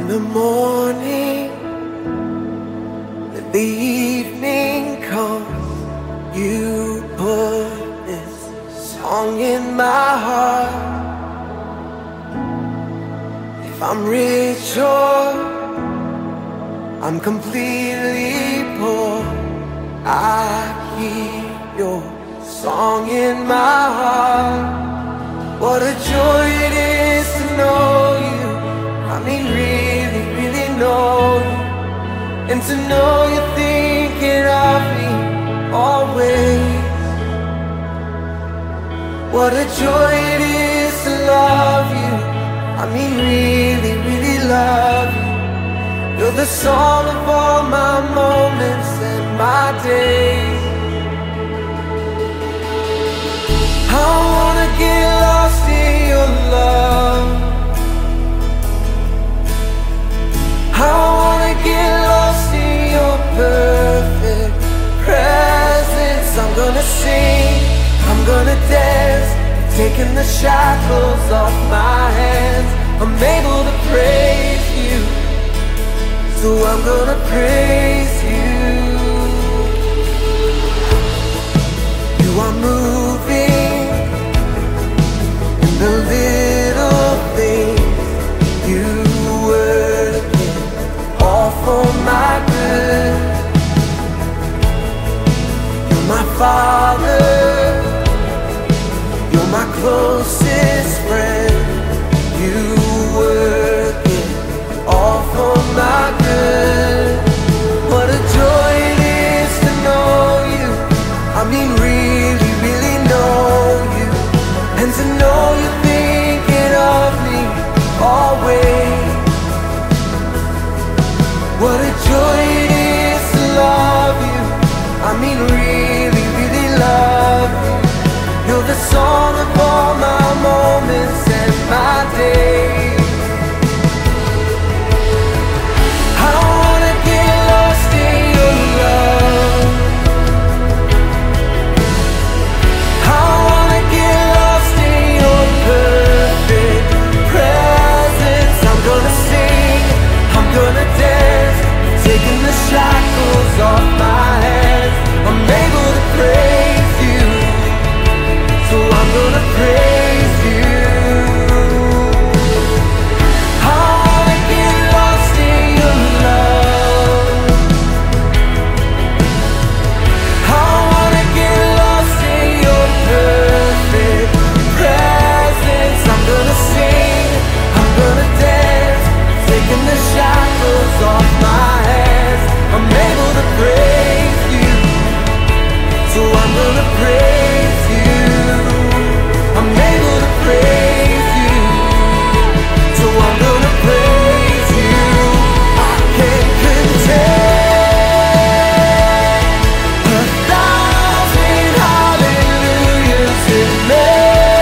the morning, when the evening comes, you put this song in my heart. If I'm rich or I'm completely poor, I keep your song in my heart. What a joy it is to know you. I mean, really, really know you. And to know you're thinking of me always. What a joy it is to love you. I mean, really, really love you. You're the song of all my moments and my days. I wanna get lost in your love. I wanna get lost in your perfect presence. I'm gonna sing, I'm gonna dance, taking the shackles off my hands. I'm able to praise you, so I'm gonna praise you. You are moving in the little things. You working all for my good. You're my Father, you're my closest friend. You working all for my good. What a joy it is to know you. I mean, really, really know you. And to know you're thinking of me always. What a joy it is to love you. I mean, really, really love you. You're the song of all my moments and my days. I wanna get lost in your love. I wanna get lost in your perfect presence. I'm gonna sing, I'm gonna dance, taking the shackles off my hands. I'm able to praise you, so I'm gonna praise you. I wanna get lost in your love. I wanna get lost in your perfect presence. I'm gonna sing, I'm gonna dance, taking the shackles off my hands. I'm able to praise you, so I'm gonna praise you. I'm able to praise you, so I'm gonna praise you. I can't contain 1,000 hallelujahs in me.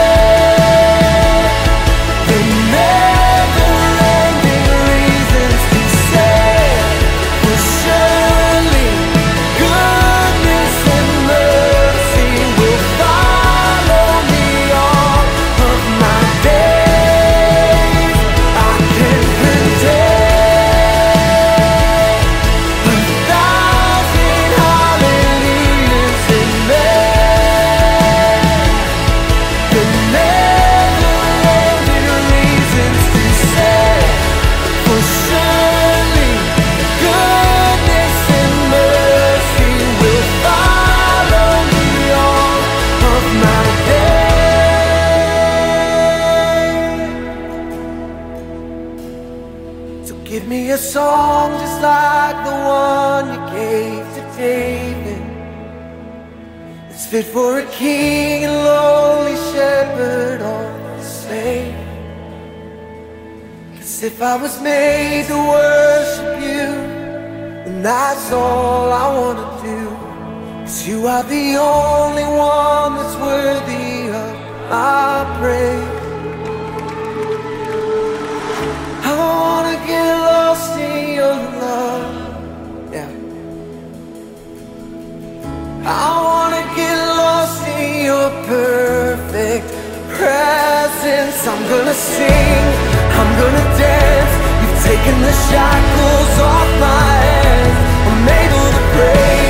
The never-ending reasons to say, for surely goodness and mercy will follow me all of my days. I can't contain 1,000 hallelujahs in me. The never-ending reasons to say, for surely goodness and mercy will follow me all of my days. So give me a song just like the one you gave to David. It's fit for a king and lowly shepherd all the same. 'Cause if I was made to worship you, then that's all I wanna do. 'Cause you are the only one that's worthy of my praise. I wanna get lost in your love. Yeah. I wanna get lost in your perfect presence. I'm gonna sing, I'm gonna dance. You've taking the shackles off my hands. I'm able to pray